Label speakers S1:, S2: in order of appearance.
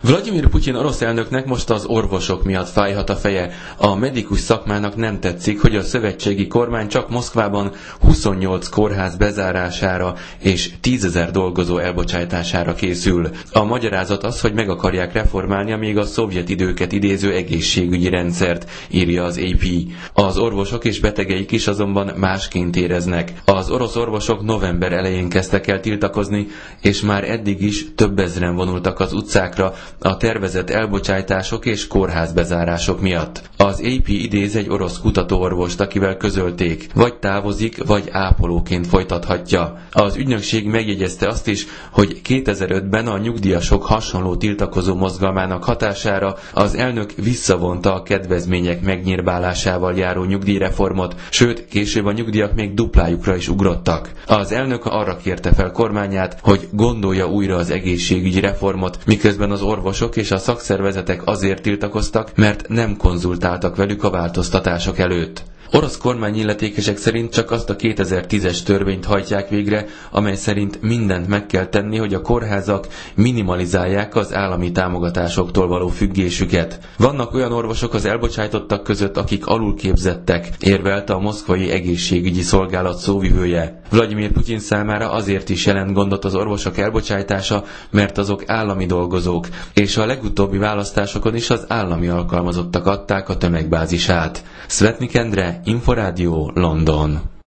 S1: Vladimir Putyin orosz elnöknek most az orvosok miatt fájhat a feje. A medikus szakmának nem tetszik, hogy a szövetségi kormány csak Moszkvában 28 kórház bezárására és 10 000 dolgozó elbocsátására készül. A magyarázat az, hogy meg akarják reformálni a még a szovjet időket idéző egészségügyi rendszert, írja az AP. Az orvosok és betegeik is azonban másként éreznek. Az orosz orvosok november elején kezdtek el tiltakozni, és már eddig is több ezren vonultak az utcákra a tervezett elbocsátások és kórházbezárások miatt. Az AP idéz egy orosz kutatóorvost, akivel közölték, vagy távozik, vagy ápolóként folytathatja. Az ügynökség megjegyezte azt is, hogy 2005-ben a nyugdíjasok hasonló tiltakozó mozgalmának hatására az elnök visszavonta a kedvezmények megnyírbálásával járó nyugdíjreformot, sőt, később a nyugdíjak még duplájukra is ugrottak. Az elnök arra kérte fel kormányát, hogy gondolja újra az egészségügyi reformot, miközben az orvosok és a szakszervezetek azért tiltakoztak, mert nem konzultáltak velük a változtatások előtt. Orosz kormányilletékesek szerint csak azt a 2010-es törvényt hajtják végre, amely szerint mindent meg kell tenni, hogy a kórházak minimalizálják az állami támogatásoktól való függésüket. Vannak olyan orvosok az elbocsátottak között, akik alulképzettek, érvelte a moszkvai egészségügyi szolgálat szóvivője. Vladimir Putyin számára azért is jelent gondot az orvosok elbocsátása, mert azok állami dolgozók, és a legutóbbi választásokon is az állami alkalmazottak adták a tömegbázisát. Szvetnik Endre, Inforádió, London.